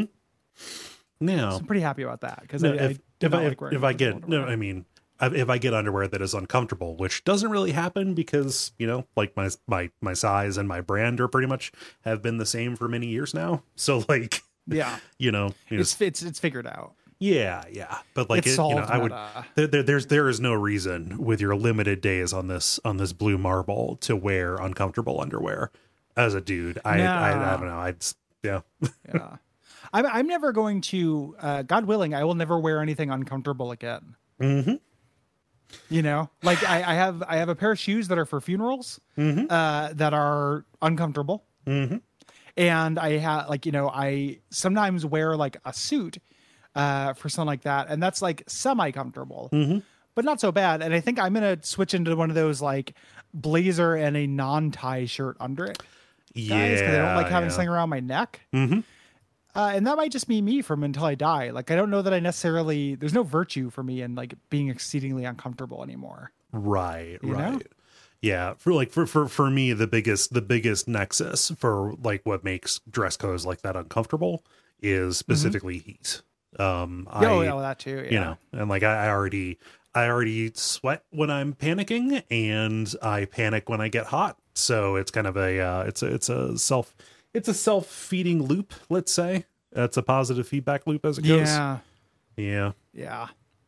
Now, I'm pretty happy about that because no, I, if I if do not I, like if, wearing if I get uncomfortable no, underwear. I mean. I- If I get underwear that is uncomfortable, which doesn't really happen because you know, like my my my size and my brand are pretty much have been the same for many years now. So like, Yeah, you know, you it's just- it's it's figured out. yeah, yeah. But like, It's it, you solved know, I would. meta. There, there, there's there is no reason with your limited days on this on this blue marble to wear uncomfortable underwear. As a dude, I No. I, I don't know. I'd s- yeah. Yeah, I'm I'm never going to. Uh, God willing, I will never wear anything uncomfortable again. Mm-hmm. You know, like I, I have I have a pair of shoes that are for funerals Mm-hmm. uh, that are uncomfortable. Mm-hmm. And I have like you know I sometimes wear like a suit uh, for something like that, and that's like semi comfortable, Mm-hmm. but not so bad. And I think I'm gonna switch into one of those like blazer and a non tie shirt under it, guys, Yeah. because I don't like having yeah. something around my neck. Mm-hmm. Uh, and that might just be me from until I die. Like I don't know that I necessarily there's no virtue for me in like being exceedingly uncomfortable anymore. Right, You right. know? Yeah, for like for, for for me the biggest the biggest nexus for like what makes dress codes like that uncomfortable is specifically heat. Um I oh, yeah, well, that too. Yeah. you know, and like I, I already I already sweat when I'm panicking and I panic when I get hot. So it's kind of a uh it's a it's a self it's a self-feeding loop, let's say. It's a positive feedback loop as it goes. Yeah. Yeah. Yeah.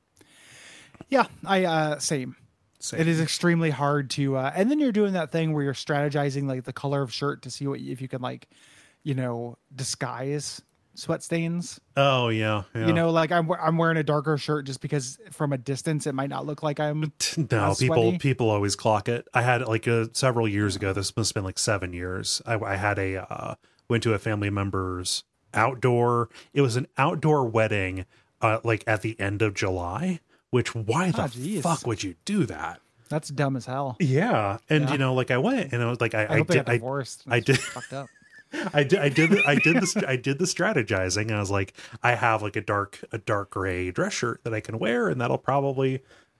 Yeah. I, uh, same. Same. It is extremely hard to, uh, and then you're doing that thing where you're strategizing like the color of shirt to see what, if you can like, you know, disguise sweat stains. Oh yeah, yeah. You know, like I'm, I'm wearing a darker shirt just because from a distance, it might not look like I'm, No, uh, people sweaty. people always clock it. I had like uh, several years ago. This must have been like seven years. I, I had a uh, went to a family member's outdoor. It was an outdoor wedding, uh, like at the end of July. Which why the Oh, geez. fuck would you do that? that's dumb as hell. Yeah, and Yeah. you know, like I went and I was like, I, I, I hope they did, got I, divorced. I That's did- fucked up. I did, I did, the, I did the, I did the strategizing. And I was like, I have like a dark, a dark gray dress shirt that I can wear, and that'll probably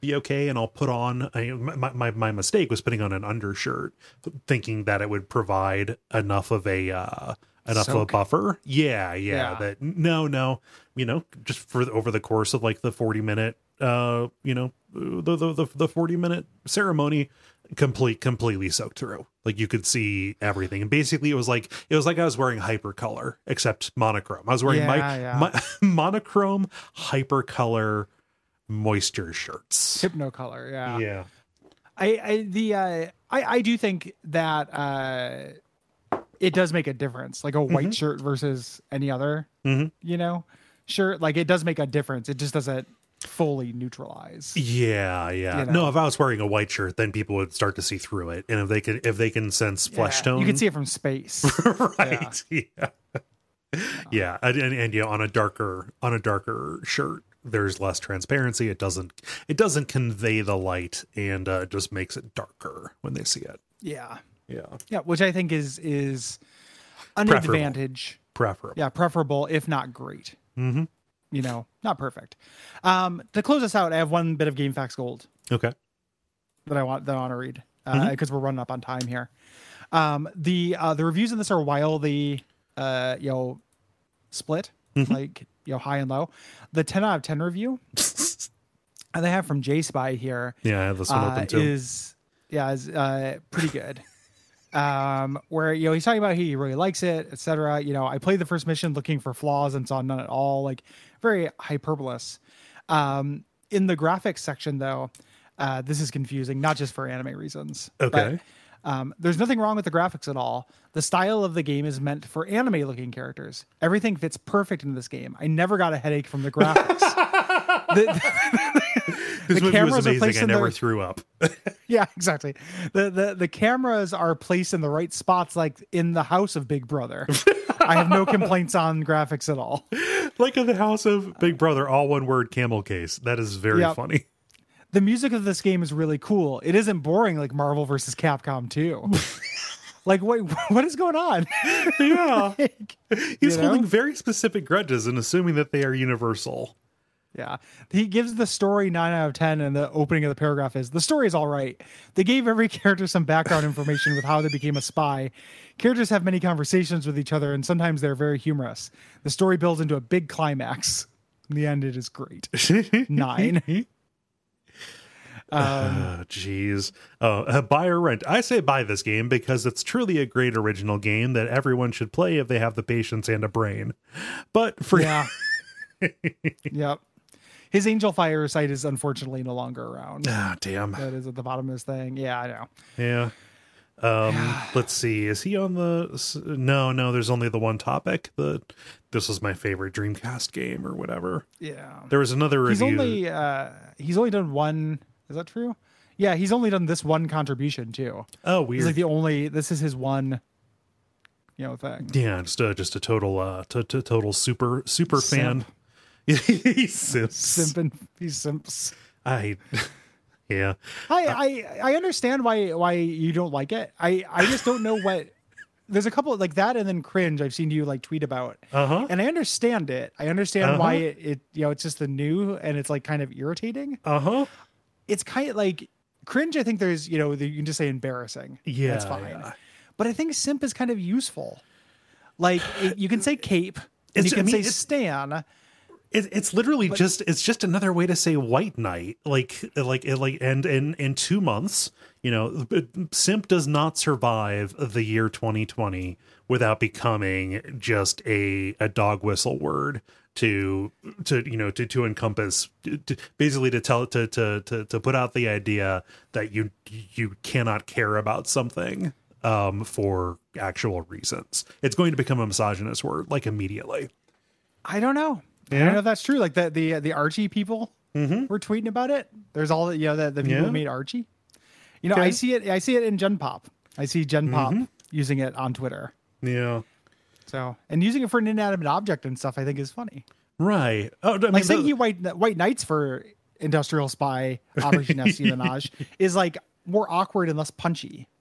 be okay, and I'll put on I, my, my my mistake was putting on an undershirt, thinking that it would provide enough of a uh, enough Soak. of a buffer. Yeah, yeah, yeah. That no, no, you know, just for over the course of like the forty minute, uh, you know, the the the, the forty minute ceremony. complete completely soaked through, like you could see everything, and basically it was like it was like I was wearing hypercolor except monochrome. I was wearing yeah, my, yeah. my monochrome hypercolor moisture shirts, hypnocolor. Yeah, yeah. I, I the uh, I I do think that uh, it does make a difference, like a white mm-hmm. shirt versus any other, mm-hmm. you know, shirt. Like it does make a difference. It just doesn't fully neutralize. Yeah, yeah. You know? No, if I was wearing a white shirt, then people would start to see through it, and if they could, if they can sense yeah, flesh tone, you can see it from space, right? Yeah, yeah. yeah. And, and, and you know, on a darker on a darker shirt, there's less transparency. It doesn't it doesn't convey the light, and uh, it just makes it darker when they see it. Yeah, yeah, yeah. Which I think is is an preferable. advantage. Preferable, yeah, preferable if not great. Mm-hmm. You know, not perfect. Um, to close us out, I have one bit of GameFAQs Gold. Okay. That I want that I want to read because uh, mm-hmm. we're running up on time here. Um, the uh, the reviews in this are wildly, uh, you know, split, mm-hmm. like you know, high and low. The ten out of ten review, and they have from J Spy here. Yeah, I have this one uh, open too. Is yeah, is uh, pretty good. Um, where, you know, he's talking about he really likes it, et cetera. You know, I played the first mission looking for flaws and saw none at all, like very hyperbolous. Um, in the graphics section though, uh, this is confusing, not just for anime reasons. Okay. But, um, there's nothing wrong with the graphics at all. The style of the game is meant for anime looking characters. Everything fits perfect into this game. I never got a headache from the graphics. the, This the movie was amazing. I never the, threw up. Yeah, exactly. The, the the cameras are placed in the right spots, like in the house of Big Brother. I have no complaints on graphics at all. Like in the house of Big Brother, all one word, camel case. That is very yep. funny. The music of this game is really cool. It isn't boring like Marvel versus Capcom two. Like, what what is going on? Yeah. like, He's holding know? very specific grudges and assuming that they are universal. Yeah, he gives the story nine out of ten, and the opening of the paragraph is, the story is all right. They gave every character some background information with how they became a spy. Characters have many conversations with each other, and sometimes they're very humorous. The story builds into a big climax. In the end, it is great. Nine. Um, jeez. Oh, uh, buy or rent. I say buy this game because it's truly a great original game that everyone should play if they have the patience and a brain. But for... Yeah. Yep. His Angel Fire site is unfortunately no longer around. Ah, oh, damn. That is at the bottom of his thing. Yeah, I know. Yeah. Um, let's see. Is he on the... No, no, there's only the one topic. The This was my favorite Dreamcast game or whatever. Yeah. There was another review. He's only, uh, he's only done one... Is that true? Yeah, he's only done this one contribution, too. Oh, weird. He's like the only... This is his one... You know, thing. Yeah, just a, just a total, uh, t- t- total super, super Simp. fan. He's simps. Simping. He's simps. I, yeah. I, I, I understand why, why you don't like it. I, I just don't know what, there's a couple like that and then Cringe I've seen you like tweet about. Uh-huh. And I understand it. I understand uh-huh. why it, it, you know, it's just the new and it's like kind of irritating. Uh-huh. It's kind of like Cringe. I think there's, you know, the, you can just say embarrassing. Yeah. That's fine. Yeah. But I think simp is kind of useful. Like it, you can say cape and it's, you can I mean, say stan. It, it's literally but, just it's just another way to say white knight. Like like like and in in two months, you know, simp does not survive the year twenty twenty without becoming just a a dog whistle word to to you know to to encompass to, basically to tell to, to to to put out the idea that you you cannot care about something um for actual reasons. It's going to become a misogynist word like immediately. I don't know. Yeah. I don't know if that's true. Like the the the Archie people mm-hmm. were tweeting about it. There's all the you know the, the people yeah. who made Archie. You know, okay. I see it. I see it in Gen Pop. I see Gen Pop mm-hmm. using it on Twitter. Yeah. So and using it for an inanimate object and stuff, I think is funny. Right. Oh, I mean, like saying the, he white white knights for industrial spy aubergine espionage is like more awkward and less punchy.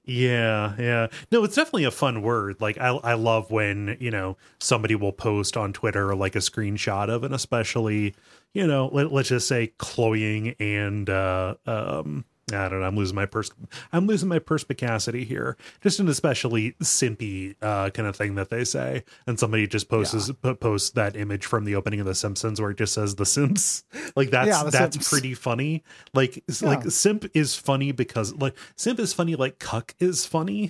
Yeah, yeah. No, it's definitely a fun word. Like I I love when, you know, somebody will post on Twitter like a screenshot of an especially, you know, let, let's just say cloying and uh um I don't know, I'm losing my pers I'm losing my perspicacity here. Just an especially simpy uh kind of thing that they say. And somebody just posts Yeah. posts that image from the opening of The Simpsons where it just says The Simps. Like that's Yeah, The that's Simps. pretty funny. Like Yeah. like simp is funny because like simp is funny like cuck is funny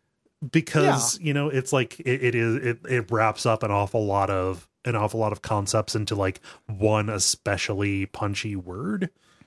because you know it's like it, it is it, it wraps up an awful lot of an awful lot of concepts into like one especially punchy word.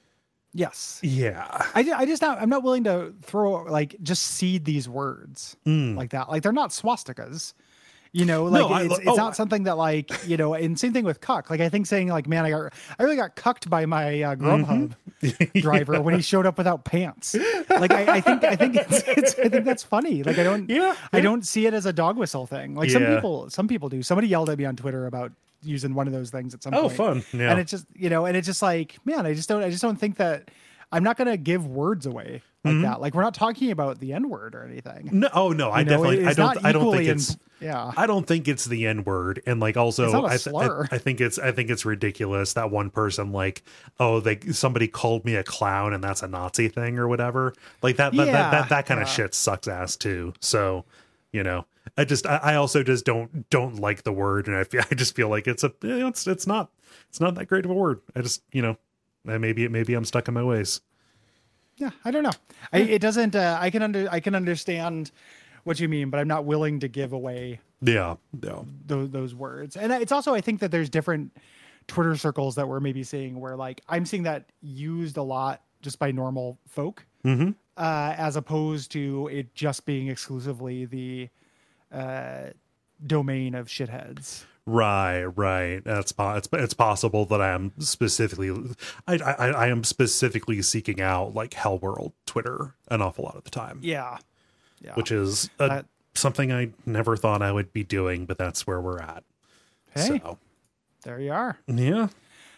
Yes. Yeah. I, I just not I'm not willing to throw like just seed these words Mm. like that. Like they're not swastikas. You know, like No, I- it's, it's oh, not something that like, you know, and same thing with cuck. Like I think saying like, man, I got I really got cucked by my uh, Grubhub Mm-hmm. driver when he showed up without pants. Like I, I think I think it's, it's I think that's funny. Like I don't Yeah, I yeah. don't see it as a dog whistle thing. Like some Yeah. people some people do. Somebody yelled at me on Twitter about using one of those things at some Oh, point. fun. Yeah. And it's just, you know, and it's just like, man, I just don't I just don't think that I'm not going to give words away like Mm-hmm. that. Like we're not talking about the N word or anything. No, oh no, I You know, definitely I it's don't not I don't think equally in- it's yeah. I don't think it's the N word, and like also It's not a I, th- slur. I I think it's I think it's ridiculous that one person like oh they somebody called me a clown and that's a Nazi thing or whatever like that that that, Yeah, that, that kind of yeah. shit sucks ass too. So you know I just I, I also just don't don't like the word, and I feel I just feel like it's a it's it's not it's not that great of a word. I just you know maybe maybe I'm stuck in my ways. Yeah, I don't know. I, it doesn't. Uh, I can under. I can understand what you mean, but I'm not willing to give away Yeah, yeah. those, those words. And it's also, I think that there's different Twitter circles that we're maybe seeing where, like, I'm seeing that used a lot just by normal folk, Mm-hmm. uh, as opposed to it just being exclusively the uh, domain of shitheads. Right, right. That's po- it's it's possible that I am specifically, I, I I am specifically seeking out like Hell World Twitter an awful lot of the time, Yeah, yeah. which is a, That- something I never thought I would be doing, but that's where we're at. Hey. So There you are. yeah,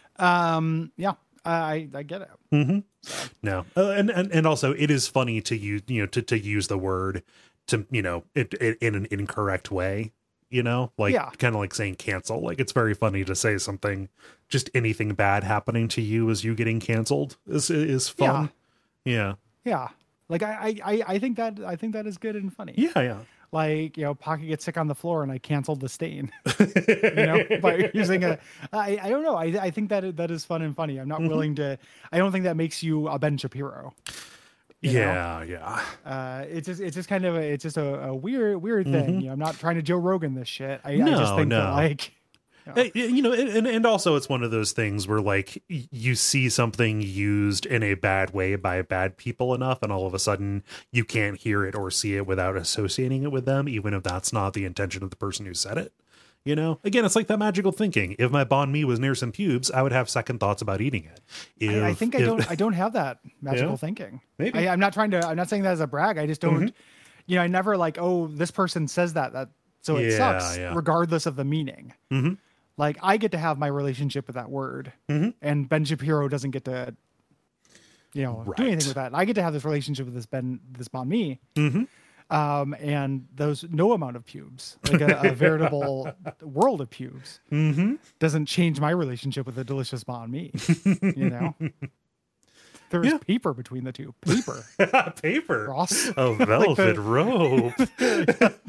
Um, yeah, I I get it. no, uh, and, and and also it is funny to use you know to to use the word to you know it, it in an incorrect way. You know, like Yeah. kind of like saying cancel. Like it's very funny to say something, just anything bad happening to you as you getting canceled is is fun. Yeah, Yeah, like I, I, I think that I think that is good and funny. yeah, yeah. Like, you know, Pocket gets sick on the floor and I canceled the stain. you know, by using a. I, I don't know. I, I think that that is fun and funny. I'm not willing to. I don't think that makes you a Ben Shapiro. You know? Yeah, yeah. Uh, it's just it's just kind of a it's just a, a weird weird thing. You know, I'm not trying to Joe Rogan this shit. I, I No, just think that no. like. Hey, you know, and, and also it's one of those things where like y- you see something used in a bad way by bad people enough, and all of a sudden you can't hear it or see it without associating it with them, even if that's not the intention of the person who said it. You know, again, it's like that magical thinking. If my banh mi was near some pubes, I would have second thoughts about eating it. If, I, I think I if- don't I don't have that magical Yeah? thinking. Maybe. I, I'm not trying to I'm not saying that as a brag. I just don't you know, I never like, oh, this person says that that so it Yeah, sucks yeah. regardless of the meaning. Mhm. Like I get to have my relationship with that word Mhm. and Ben Shapiro doesn't get to you know Right. do anything with that. I get to have this relationship with this Ben this banh mi. Mhm. Um, and those no amount of pubes, like a, a veritable world of pubes, Mhm. doesn't change my relationship with a delicious banh mi. You know, there's Yeah. paper between the two. Paper, paper, Ross. a velvet robe. the,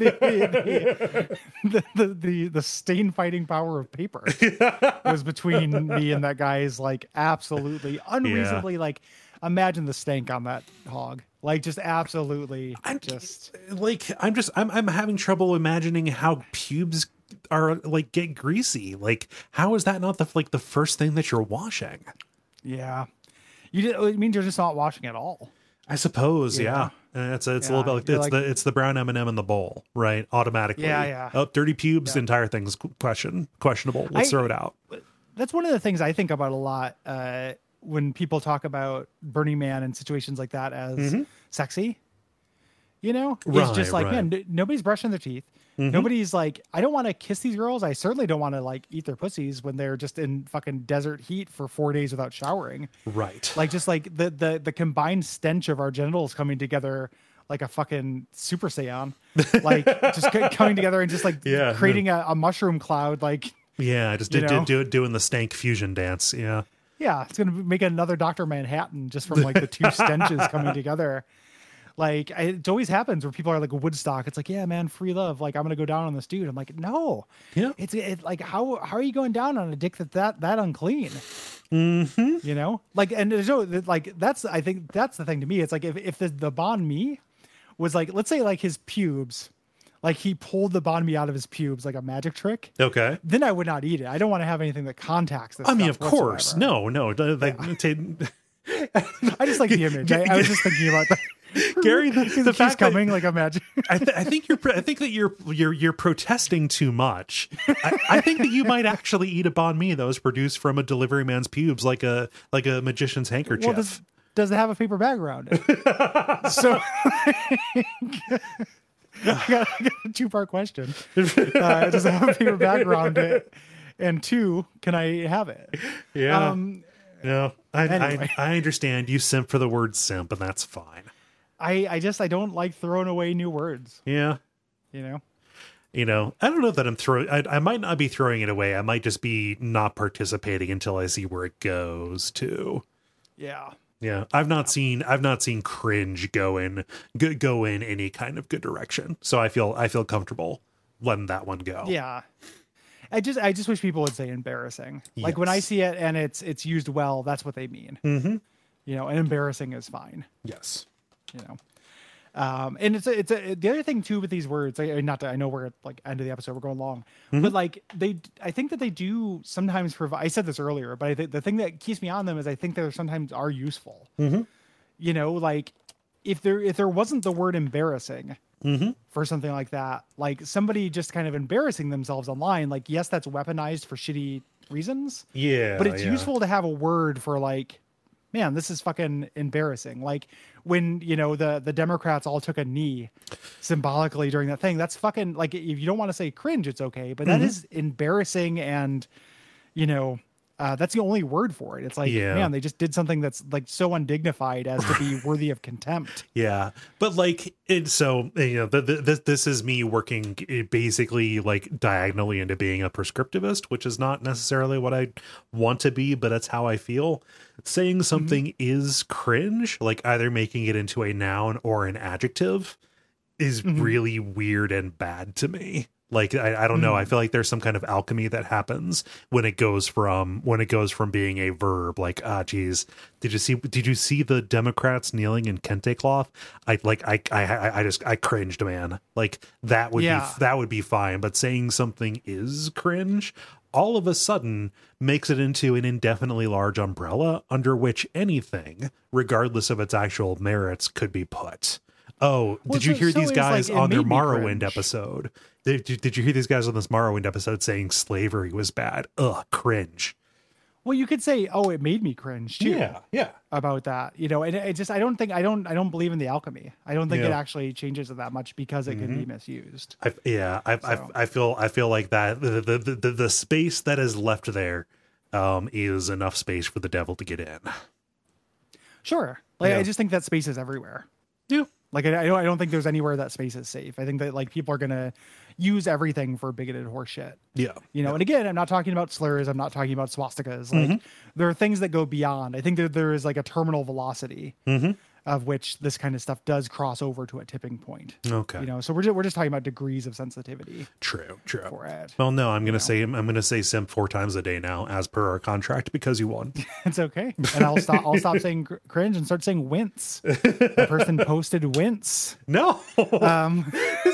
the, the, the, the, the stain fighting power of paper was between me and that guy's like absolutely unreasonably like imagine the stank on that hog. Like just absolutely I'm just like I'm just I'm I'm having trouble imagining how pubes are like get greasy. Like how is that not the like the first thing that you're washing? yeah. You did, it means you're just not washing at all. I suppose, yeah. Yeah. And it's it's a Yeah, little bit like you're it's like- the it's the brown M and M in the bowl, right? Automatically. Yeah, yeah. Oh, dirty pubes. The Yeah. entire thing's question questionable. Let's I- throw it out. That's one of the things I think about a lot uh, when people talk about Burning Man and situations like that as sexy. You know, it's Right, just like, right. man, n- nobody's brushing their teeth. Nobody's like, I don't want to kiss these girls. I certainly don't want to like eat their pussies when they're just in fucking desert heat for four days without showering. Right. Like just like the the the combined stench of our genitals coming together like a fucking Super Saiyan, like just c- coming together and just like yeah, creating yeah. A, a mushroom cloud. Like, yeah, just did, did, do, doing the stank fusion dance. Yeah. Yeah. It's going to make another Doctor Manhattan just from like the two stenches coming together. Like I, it always happens where people are like Woodstock. It's like, yeah, man, free love. Like I'm going to go down on this dude. I'm like, no, yeah. It's it, like, how, how are you going down on a dick that, that, that unclean? Mm-hmm. You know, like, and there's no, like, that's, I think that's the thing to me. It's like, if, if the, the Banh Mi was like, let's say like his pubes, like he pulled the Banh Mi out of his pubes, like a magic trick. Okay. Then I would not eat it. I don't want to have anything that contacts this. I mean, of course. Whatsoever. No, no. Like, yeah. I just like the image. I, I was just thinking about that. Gary, the, the fact coming that, like a magic. I, th- I think you're. I think that you're you're you're protesting too much. I, I think that you might actually eat a banh mi that was produced from a delivery man's pubes, like a like a magician's handkerchief. Well, does, does it have a paper bag around it? So, I got, I got a two part question. Uh, does it have a paper bag around it? And two, can I have it? Yeah. Um, no, I, anyway. I I understand you simp for the word simp, and that's fine. I, I just, I don't like throwing away new words. Yeah. You know? You know, I don't know that I'm throwing, I, I might not be throwing it away. I might just be not participating until I see where it goes to. Yeah. Yeah. I've not seen, I've not seen cringe go in, go, go in any kind of good direction. So I feel, I feel comfortable letting that one go. Yeah. I just, I just wish people would say embarrassing. Like when I Yes. see it and it's, it's used well, that's what they mean. Mm-hmm. You know, and embarrassing is fine. Yes. You know, um, and it's a, it's a, the other thing too with these words. I, not to, I know we're at like end of the episode, we're going long, Mm-hmm. but like they, I think that they do sometimes provide. I said this earlier, but I think the thing that keeps me on them is I think they sometimes are useful. Mm-hmm. You know, like if there if there wasn't the word embarrassing Mm-hmm. for something like that, like somebody just kind of embarrassing themselves online, like yes, that's weaponized for shitty reasons. Yeah. But it's yeah. useful to have a word for like, man, this is fucking embarrassing. Like when, you know, the, the Democrats all took a knee symbolically during that thing, that's fucking like, if you don't want to say cringe, it's okay, but that Mhm. is embarrassing. And, you know, uh, that's the only word for it. It's like, Yeah. man, they just did something that's like so undignified as to be worthy of contempt. Yeah, but like it, so you know, the, the, this this is me working basically like diagonally into being a prescriptivist, which is not necessarily what I want to be, but that's how I feel. Saying something mm-hmm. is cringe, like either making it into a noun or an adjective, is mm-hmm. really weird and bad to me. Like, I, I don't know. Mm. I feel like there's some kind of alchemy that happens when it goes from when it goes from being a verb. Like, ah, geez, did you see? Did you see the Democrats kneeling in kente cloth? I like, I, I, I just, I cringed, man. Like that would yeah. be that would be fine. But saying something is cringe, all of a sudden makes it into an indefinitely large umbrella under which anything, regardless of its actual merits, could be put. Oh, well, did you so, hear so these guys like, on their made me Morrowind cringe. episode? Did, did, did you hear these guys on this Morrowind episode saying slavery was bad? Ugh, cringe. Well, you could say, oh, it made me cringe too. Yeah, yeah. About that, you know, and it, it just, I don't think, I don't, I don't believe in the alchemy. I don't think Yeah. it actually changes it that much because it Mhm. can be misused. I, yeah, I, So. I, I feel, I feel like that the the, the, the the space that is left there um, is enough space for the devil to get in. Sure. Like, Yeah. I just think that space is everywhere. Yeah. Like, I, I don't, I don't think there's anywhere that space is safe. I think that like people are going to use everything for bigoted horseshit. Yeah. You know, and again, I'm not talking about slurs. I'm not talking about swastikas. Like, Mm-hmm. there are things that go beyond. I think that there is like a terminal velocity Mm-hmm. of which this kind of stuff does cross over to a tipping point. Okay. You know, so we're just, we're just talking about degrees of sensitivity True. True. for it. Well, no, I'm gonna know. say I'm gonna say simp four times a day now, as per our contract, because you won. It's okay. And I'll stop, I'll stop saying cr- cringe and start saying wince. The person posted wince. No. Um,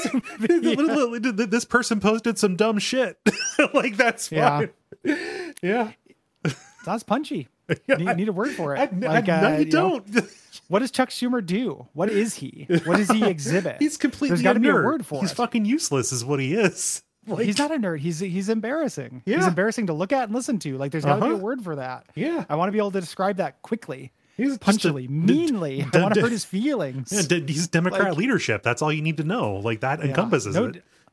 this, this person posted some dumb shit. Like that's fine. Yeah. Yeah. That's punchy. Yeah, need, need a word for it. I, I, like, I, no, uh, you you know, don't. what does Chuck Schumer do? What is he? What does he exhibit? He's completely There's got to a be a nerd. word for He's it. fucking useless, is what he is. Like, He's not a nerd. He's he's embarrassing. He's Yeah. embarrassing to look at and listen to. Like, there's got to be Uh-huh. a word for that. Yeah. I want to be able to describe that quickly, He's punchily, meanly. d- I want d- to hurt his feelings. Yeah, d- he's Democrat Like- leadership. That's all you need to know. Like that Yeah. encompasses no, it.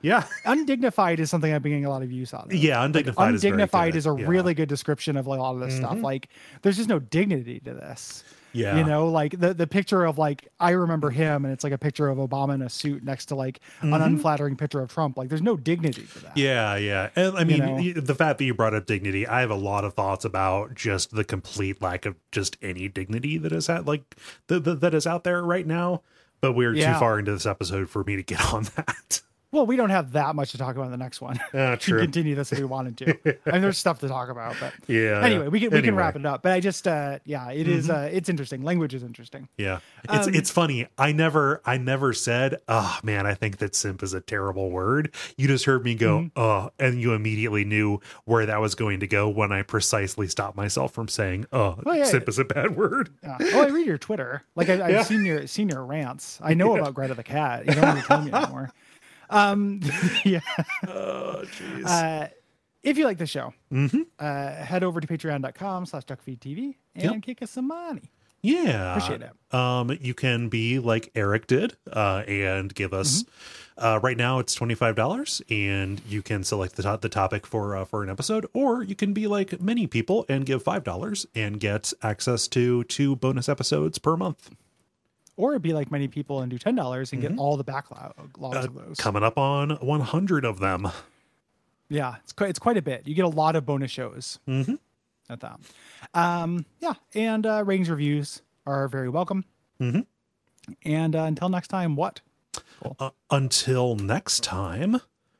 Yeah. Undignified is something I'm being a lot of use out of. Yeah, undignified like, is very undignified good. is a Yeah. really good description of like a lot of this Mm-hmm. stuff. Like there's just no dignity to this. Yeah. You know, like the, the picture of like, I remember him and it's like a picture of Obama in a suit next to like Mm-hmm. an unflattering picture of Trump. Like there's no dignity to that. Yeah, yeah. And I mean, know? y- the fact that you brought up dignity, I have a lot of thoughts about just the complete lack of just any dignity that is at like the, the, that is out there right now. But we're Yeah. too far into this episode for me to get on that. Well, we don't have that much to talk about in the next one. Uh, We true. can continue this if we wanted to. I mean, there's stuff to talk about, but Yeah. anyway, we can we can Anyway. wrap it up. But I just, uh, yeah, it is, uh, it's interesting. Language is interesting. Yeah. It's Um, it's funny. I never I never said, "Oh, man, I think that simp is a terrible word." You just heard me go, Mm-hmm. "Oh," and you immediately knew where that was going to go when I precisely stopped myself from saying, "Oh, Oh, yeah. simp is a bad word." Yeah. Oh, I read your Twitter. Like I, I've Yeah. seen your seen your rants. I know about Greta the cat. You don't need to tell me anymore. Um, yeah. Oh, jeez. Uh, if you like the show, Mhm. uh, head over to patreon.com slash duckfeedtv and Yep. kick us some money. Yeah. Appreciate it. Um, you can be like Eric did, uh, and give us, Mm-hmm. uh, right now it's twenty-five dollars and you can select the, to- the topic for, uh, for an episode, or you can be like many people and give five dollars and get access to two bonus episodes per month. Or be like many people and do ten dollars and get all the backlogs Uh, of those. coming up on one hundred of them. Yeah, it's quite, it's quite a bit. You get a lot of bonus shows Mhm. at that. Um, yeah, and uh, ratings reviews are very welcome. Mhm. And uh, until next time, what? Uh, until next time.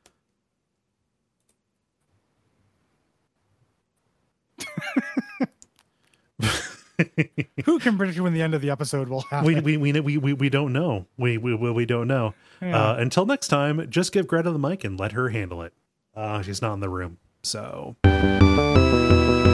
Who can predict when the end of the episode will happen? we we we we we, we don't know. We we we, we don't know. Yeah. Uh, until next time, just give Greta the mic and let her handle it. Uh, she's not in the room, so.